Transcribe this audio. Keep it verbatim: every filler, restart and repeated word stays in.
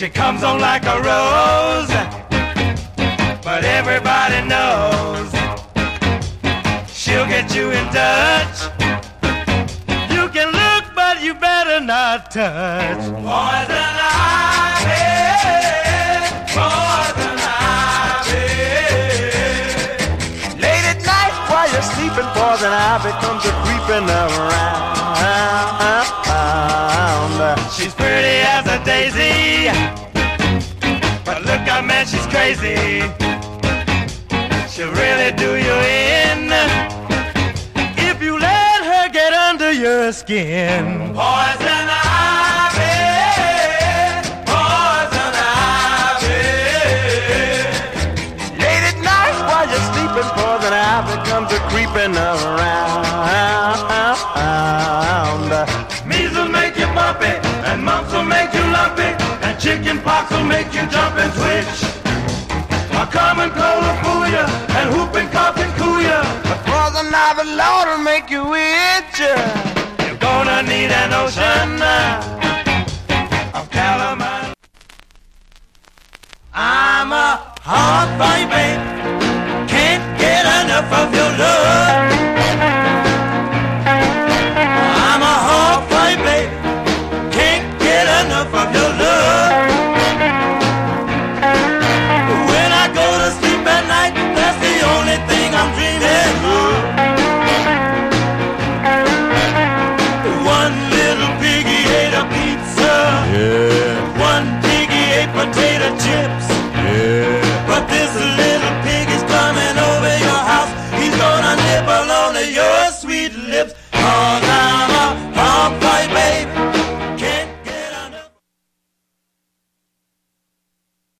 She comes on like a rose, but everybody knows she'll get you in touch. You can look, but you better not touch. Poison ivy, poison ivy. Late at night while you're sleeping, poison ivy comes a creeping around. She's pretty as a daisy, but look out, man, she's crazy. She'll really do you in if you let her get under your skin. Poison ivy, poison ivy. Late at night while you're sleeping, poison ivy comes a creeping around. Measles make you bumpy, and mumps will make you lumpy, and chicken pox will make you jump and twitch. A common cold will fool ya, and whooping cough can cool ya. A poison ivy Lord will make you itch. You're gonna need an ocean of calamine. I'm a hot baby, can't get enough of your love. I'm a hot baby, can't get enough of your love. When I go to sleep at night, that's the only thing I'm dreaming of. One little piggy ate a pizza. Yeah. One piggy ate potato chips. Yeah. But this little pig is coming over your house. He's gonna nibble on your sweet lips. Oh,